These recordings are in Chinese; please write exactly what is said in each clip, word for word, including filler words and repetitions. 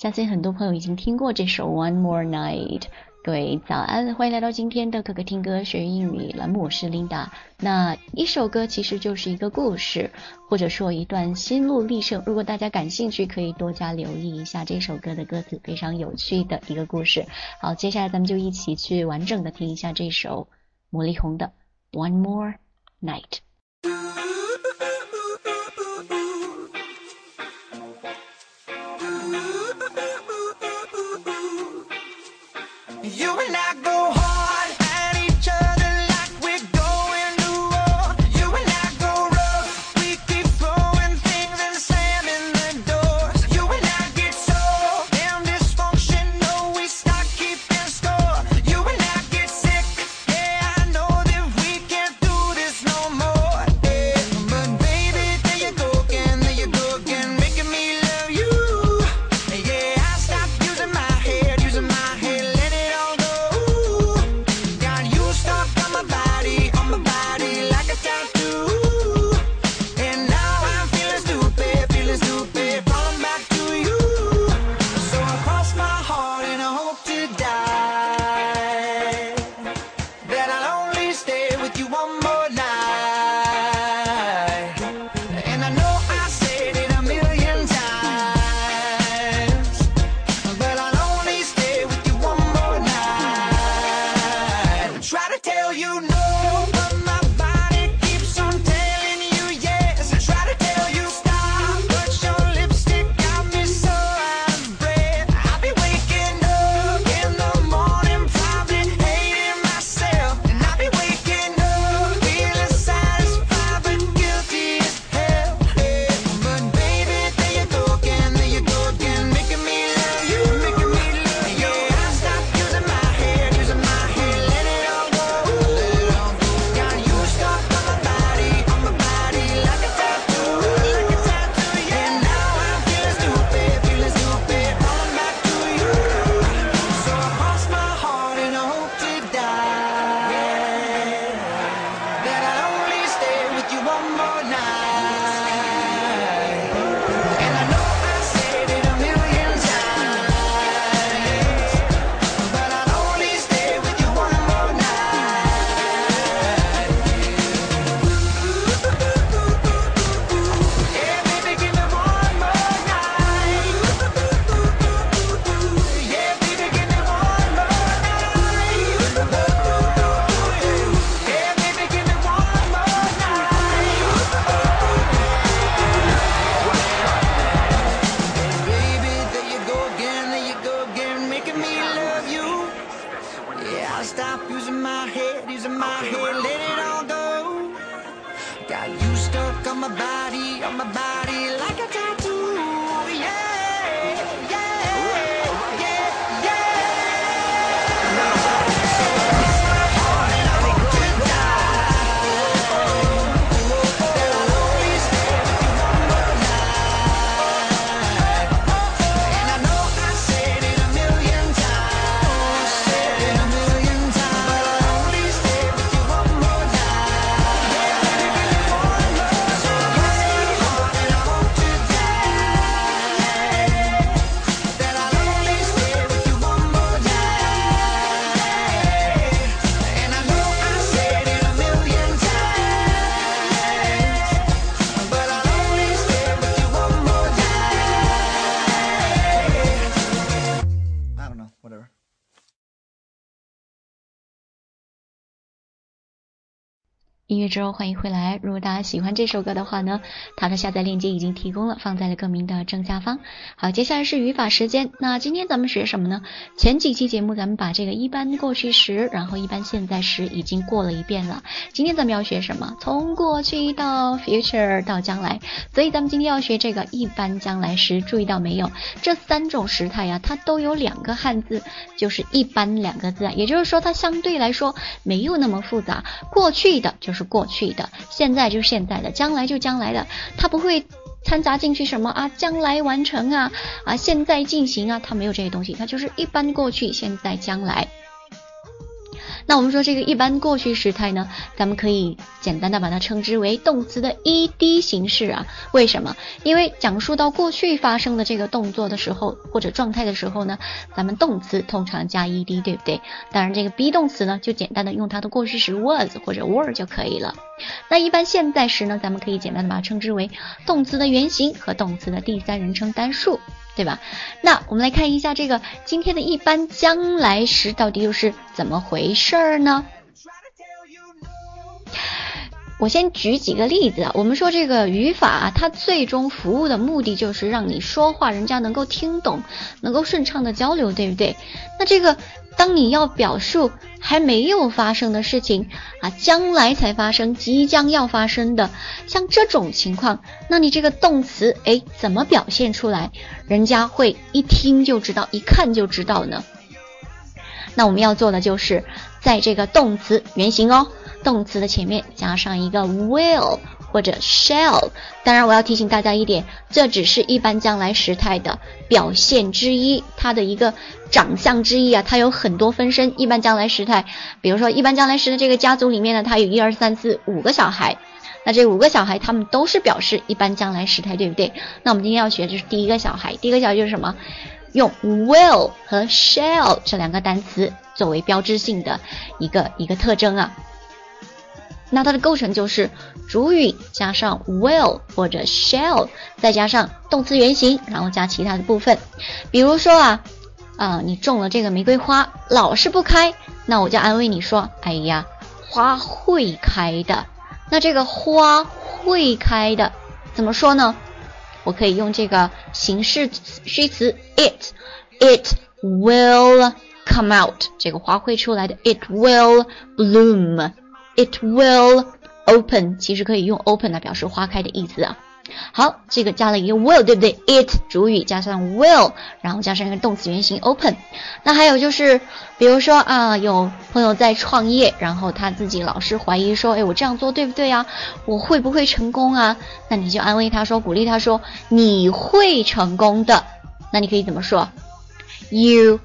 相信很多朋友已经听过这首 One More Night。各位早安，欢迎来到今天的可可听歌学英语栏目，我是 Linda。 那一首歌其实就是一个故事，或者说一段心路历程，如果大家感兴趣可以多加留意一下这首歌的歌词，非常有趣的一个故事。好，接下来咱们就一起去完整的听一下这首魔力红的 One More Night。 You and I go hard at each other like we're going to war. You and I go rough, we keep throwing things and slamming the doors. You and I get so damn dysfunctional, we start keeping score. You and I get sick, yeah, I know that we can't do this no more. Yeah. But baby, there you go again, there you go again, making me love you. Yeah, I stopped using my head, using my head. Stop using my head, using my head, let it all go. Got you stuck on my body, on my body like a tattoo. Yeah, yeah, yeah, yeah. So cross my heart and I hope to die that I'll only stay with you one more night. And I know I said it a million times, said it a million times, but I'll only stay with you one more night. Yeah, baby, give me one more. So cross my heart and I hope to die that I'll only stay with you one more night. And I know I said it a million times, but I'll only stay with you one more night. I don't know, whatever. 音乐之后欢迎回来，如果大家喜欢这首歌的话呢，它的下载链接已经提供了，放在了歌名的正下方。好，接下来是语法时间。那今天咱们学什么呢？前几期节目咱们把这个一般过去时，然后一般现在时已经过了一遍了。今天咱们要学什么？从过去到 future 到将来，所以咱们今天要学这个一般将来时。注意到没有？这三种时态呀，它都有两个汉字，就是一般两个字啊，也就是说它相对来说没有那么复杂。过去的就是过去的，现在就是现在的，将来就将来的，它不会掺杂进去什么啊将来完成啊啊现在进行啊，它没有这些东西，它就是一般过去现在将来。 那我们说这个一般过去时态呢，咱们可以简单的把它称之为动词的 E D 形式啊。为什么？因为讲述到过去发生的这个动作的时候或者状态的时候呢，咱们动词通常加 E D， 对不对？当然这个 be 动词呢，就简单的用它的过去时 was 或者 were 就可以了。那一般现在时呢，咱们可以简单的把它称之为动词的原形和动词的第三人称单数，对吧？那我们来看一下这个今天的一般将来时到底又是怎么回事呢？我先举几个例子啊。我们说这个语法啊，它最终服务的目的就是让你说话人家能够听懂，能够顺畅的交流，对不对？那这个当你要表述还没有发生的事情啊，将来才发生，即将要发生的，像这种情况，那你这个动词诶怎么表现出来人家会一听就知道，一看就知道呢？那我们要做的就是在这个动词原形哦，动词的前面加上一个 will 或者 shall。 当然我要提醒大家一点，这只是一般将来时态的表现之一，它的一个长相之一啊，它有很多分身。一般将来时态，比如说一般将来时的这个家族里面呢，它有一二三四五个小孩，那这五个小孩他们都是表示一般将来时态，对不对？那我们今天要学的就是第一个小孩，第一个小孩就是什么？用 will 和 shall 这两个单词作为标志性的一个一个特征啊。那它的构成就是主语加上 will 或者 shall， 再加上动词原形，然后加其他的部分。比如说啊，啊、呃，你种了这个玫瑰花，老是不开，那我就安慰你说，哎呀，花会开的。那这个花会开的怎么说呢？我可以用这个形式虚词 it it will come out， 这个花会出来的， it will bloom， it will open， 其实可以用 open 来表示花开的意思啊。好，这个加了一个 will， 对不对？ it 主语加上 will， 然后加上一个动词原形 open。 那还有就是比如说啊，有朋友在创业，然后他自己老是怀疑说，哎，我这样做对不对啊？我会不会成功啊？那你就安慰他说，鼓励他说，你会成功的。那你可以怎么说？ You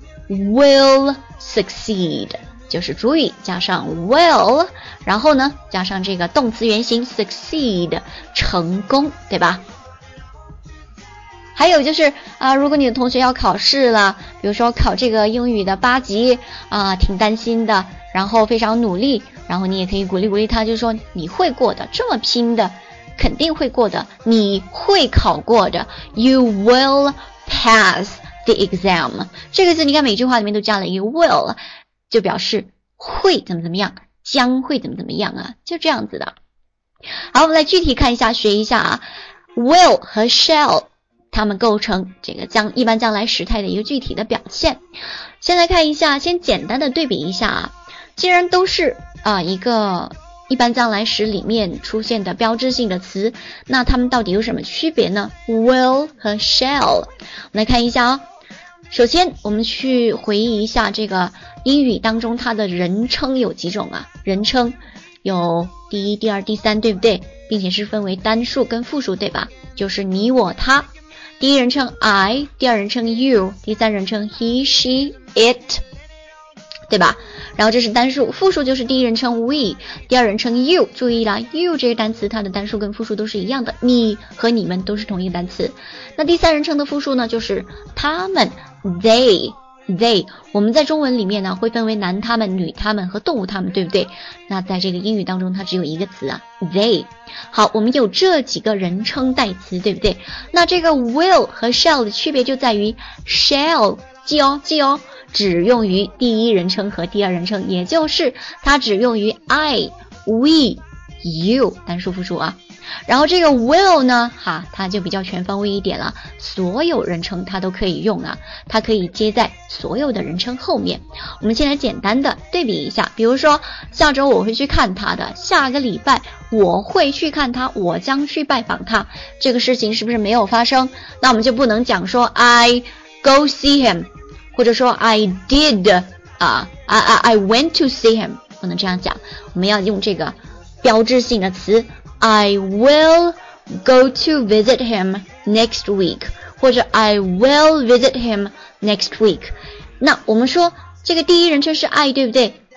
will succeed， 就是主语加上 will， 然后呢加上这个动词原形 succeed， 成功，对吧？还有就是啊、呃，如果你的同学要考试了，比如说考这个英语的八级啊、呃，挺担心的，然后非常努力，然后你也可以鼓励鼓励他，就是说你会过的，这么拼的肯定会过的，你会考过的， You will pass the exam。 这个字你看每句话里面都加了一个 will， 就表示会怎么怎么样，将会怎么怎么样啊，就这样子的。好，我们来具体看一下，学一下啊 will 和 shall它们构成这个将一般将来时态的一个具体的表现。先来看一下，先简单的对比一下啊，既然都是啊、呃、一个一般将来时里面出现的标志性的词，那它们到底有什么区别呢？ will 和 shall， 我们来看一下啊、哦。首先我们去回忆一下这个英语当中它的人称有几种啊？人称有第一、第二、第三，对不对？并且是分为单数跟复数，对吧？就是你、我、他。第一人称 I， 第二人称 you， 第三人称 he she it， 对吧？然后这是单数。复数就是第一人称 we， 第二人称 you。 注意啦， you 这个单词它的单数跟复数都是一样的，你和你们都是同一个单词。那第三人称的复数呢，就是他们 they they。 我们在中文里面呢会分为男他们、女他们和动物他们，对不对？那在这个英语当中它只有一个词啊 they。 好，我们有这几个人称代词，对不对？那这个 will 和 shall 的区别就在于 shall 记哦记哦只用于第一人称和第二人称，也就是它只用于 I we you 单数复数啊。然后这个 will 呢哈，它就比较全方位一点了，所有人称它都可以用啊，它可以接在所有的人称后面。我们先来简单的对比一下，比如说下周我会去看他的，下个礼拜我会去看他，我将去拜访他，这个事情是不是没有发生？那我们就不能讲说 I go see him， 或者说 I did 啊、uh, I, I, I went to see him， 不能这样讲，我们要用这个标志性的词I will go to visit him next week， 或者 I will visit him next week。 那我们说这个第一人称是 I， 对不对？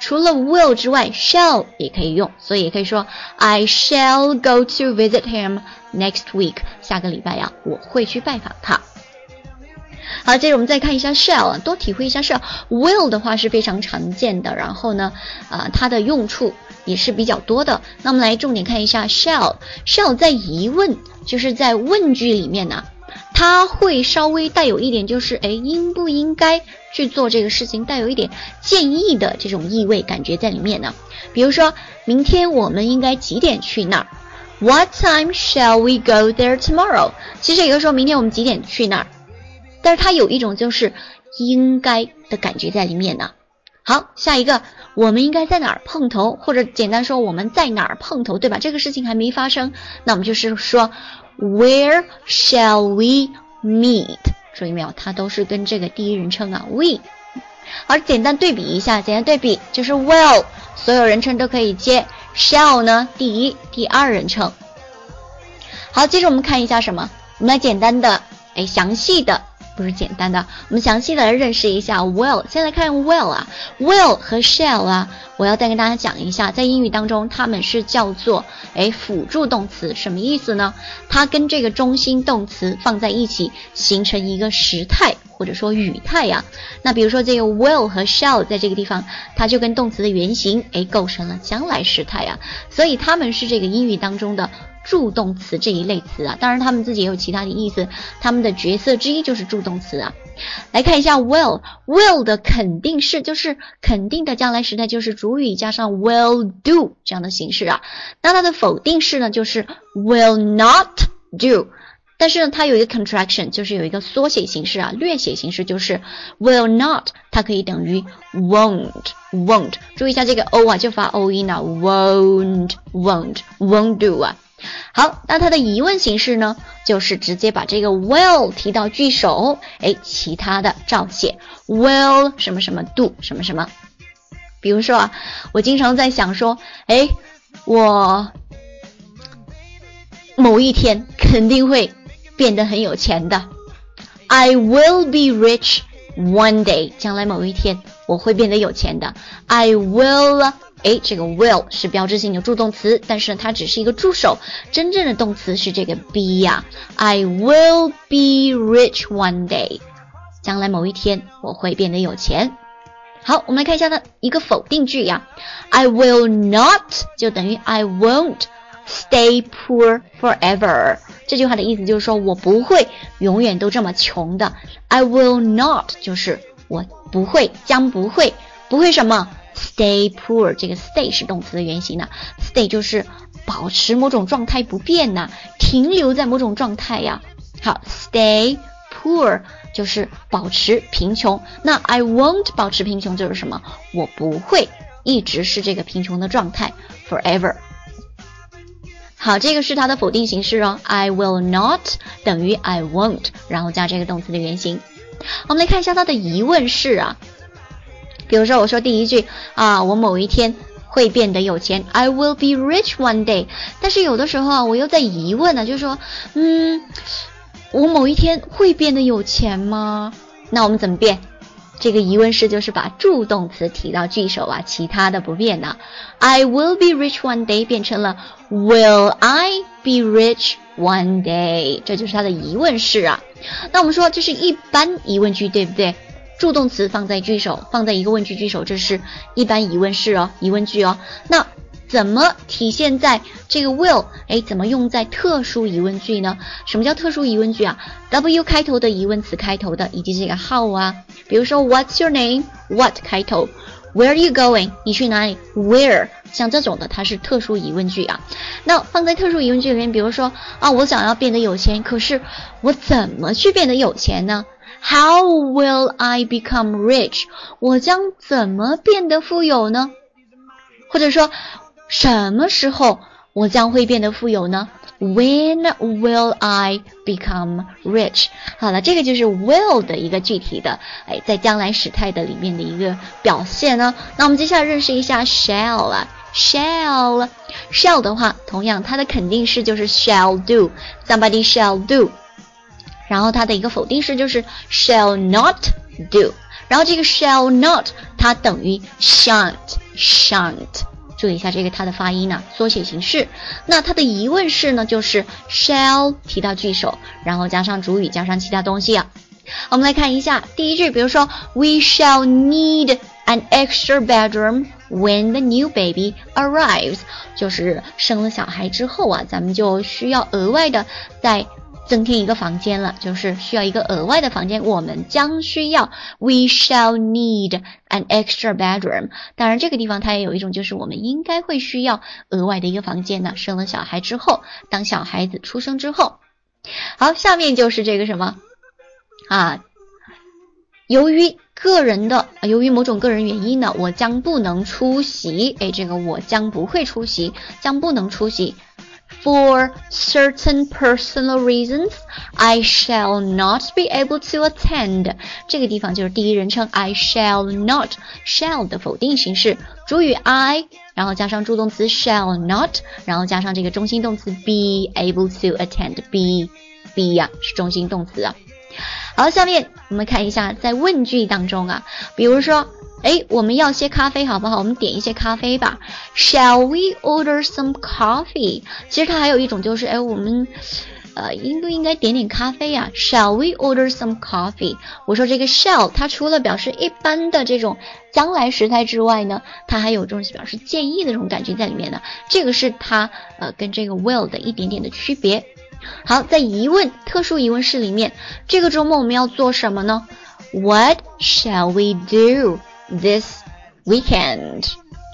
除了 will 之外 shall 也可以用，所以也可以说 I shall go to visit him next week， 下个礼拜呀我会去拜访他。好，接着我们再看一下 shall， 多体会一下 shall。 will 的话是非常常见的，然后呢呃，它的用处也是比较多的。那我们来重点看一下 shall。 shall 在疑问，就是在问句里面呢、啊，它会稍微带有一点就是诶应不应该去做这个事情，带有一点建议的这种意味感觉在里面呢。比如说明天我们应该几点去那儿， What time shall we go there tomorrow？ 其实也就是说明天我们几点去那儿，但是它有一种就是应该的感觉在里面呢。好，下一个，我们应该在哪儿碰头，或者简单说我们在哪儿碰头，对吧？这个事情还没发生，那我们就是说 Where shall we meet？ 注意没有，它都是跟这个第一人称啊 we。 好，简单对比一下，简单对比就是 will 所有人称都可以接， shall 呢第一第二人称。好，接着我们看一下什么，我们来简单的哎详细的不是简单的，我们详细的来认识一下 will。 先来看 will 啊 will 和 shall 啊，我要再跟大家讲一下，在英语当中它们是叫做诶辅助动词。什么意思呢？它跟这个中心动词放在一起形成一个时态或者说语态呀、啊。那比如说这个 will 和 shall 在这个地方，它就跟动词的原形诶构成了将来时态啊，所以它们是这个英语当中的助动词这一类词啊，当然他们自己也有其他的意思，他们的角色之一就是助动词啊。来看一下 will will 的肯定式，就是肯定的将来时态，就是主语加上 will do 这样的形式啊。那它的否定式呢，就是 will not do， 但是呢它有一个 contraction， 就是有一个缩写形式啊，略写形式，就是 will not 它可以等于 won't won't， 注意一下这个 o 啊就发 o 音啊 won't won't won't do 啊。好，那它的疑问形式呢，就是直接把这个 will 提到句首，诶，其他的照写 will 什么什么 do 什么什么。比如说啊，我经常在想说，诶，我某一天肯定会变得很有钱的， I will be rich one day， 将来某一天我会变得有钱的， I will。诶，这个 will 是标志性的助动词，但是呢它只是一个助手，真正的动词是这个 be 呀、啊、I will be rich one day， 将来某一天我会变得有钱。好，我们来看一下它一个否定句呀、啊、I will not 就等于 I won't stay poor forever， 这句话的意思就是说我不会永远都这么穷的， I will not 就是我不会，将不会，不会什么stay poor， 这个 stay 是动词的原形呢、啊、stay 就是保持某种状态不变呢、啊、停留在某种状态呀、啊。好 stay poor 就是保持贫穷，那 I won't 保持贫穷就是什么？我不会一直是这个贫穷的状态 forever。 好，这个是它的否定形式哦， I will not 等于 I won't， 然后加这个动词的原形。我们来看一下它的疑问式啊，比如说我说第一句啊，我某一天会变得有钱 I will be rich one day， 但是有的时候啊我又在疑问呢、啊，就是说嗯，我某一天会变得有钱吗？那我们怎么变？这个疑问式就是把助动词提到句首啊，其他的不变呢、啊、I will be rich one day 变成了 Will I be rich one day， 这就是它的疑问式啊。那我们说这是一般疑问句对不对？助动词放在句首，放在一个问句句首，这是一般疑问式哦，疑问句哦。那怎么体现在这个 will？ 哎，怎么用在特殊疑问句呢？什么叫特殊疑问句啊 ？W 开头的疑问词开头的，以及这个 how 啊，比如说 What's your name？ What 开头 ，Where are you going？ 你去哪里 ？Where？ 像这种的，它是特殊疑问句啊。那放在特殊疑问句里面，比如说啊，我想要变得有钱，可是我怎么去变得有钱呢？How will I become rich？ 我将怎么变得富有呢？或者说什么时候我将会变得富有呢？ When will I become rich？ 好了，这个就是 will 的一个具体的哎，在将来时态的里面的一个表现呢。那我们接下来认识一下 shall 啊 shall shall 的话，同样它的肯定式就是 shall do， somebody shall do，然后它的一个否定式就是 shall not do， 然后这个 shall not 它等于 shan't shan't， 注意一下这个它的发音呢、啊，缩写形式。那它的疑问式呢，就是 shall 提到句首，然后加上主语，加上其他东西啊。我们来看一下第一句，比如说 We shall need an extra bedroom when the new baby arrives， 就是生了小孩之后啊，咱们就需要额外的再增添一个房间了，就是需要一个额外的房间，我们将需要 We shall need an extra bedroom。 当然这个地方它也有一种就是我们应该会需要额外的一个房间呢，生了小孩之后，当小孩子出生之后。好，下面就是这个什么啊，由于个人的由于某种个人原因呢，我将不能出席。诶，这个我将不会出席，将不能出席。For certain personal reasons, I shall not be able to attend。 这个地方就是第一人称 I shall not， shall 的否定形式，主语 I， 然后加上助动词 shall not， 然后加上这个中心动词 be able to attend。 be be 呀、啊、是中心动词啊。好，下面我们看一下在问句当中啊，比如说诶，我们要些咖啡好不好？我们点一些咖啡吧。Shall we order some coffee？ 其实它还有一种就是诶，我们呃应不应该点点咖啡啊？ Shall we order some coffee？ 我说这个 shall 它除了表示一般的这种将来时态之外呢，它还有这种表示建议的这种感觉在里面的，这个是它呃跟这个 will 的一点点的区别。好，在疑问特殊疑问式里面，这个周末我们要做什么呢？ What shall we do this weekend？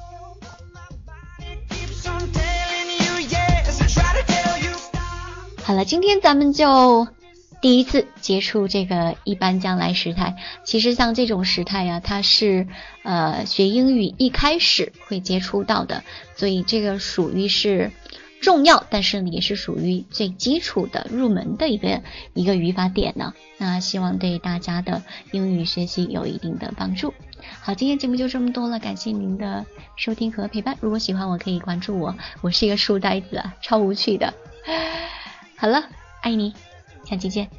好了，今天咱们就第一次接触这个一般将来时态。其实像这种时态呀、啊，它是呃学英语一开始会接触到的，所以这个属于是重要，但是也是属于最基础的入门的一个一个语法点呢。那希望对大家的英语学习有一定的帮助。好，今天节目就这么多了，感谢您的收听和陪伴。如果喜欢我可以关注我，我是一个书呆子啊，超无趣的。好了，爱你，下期见。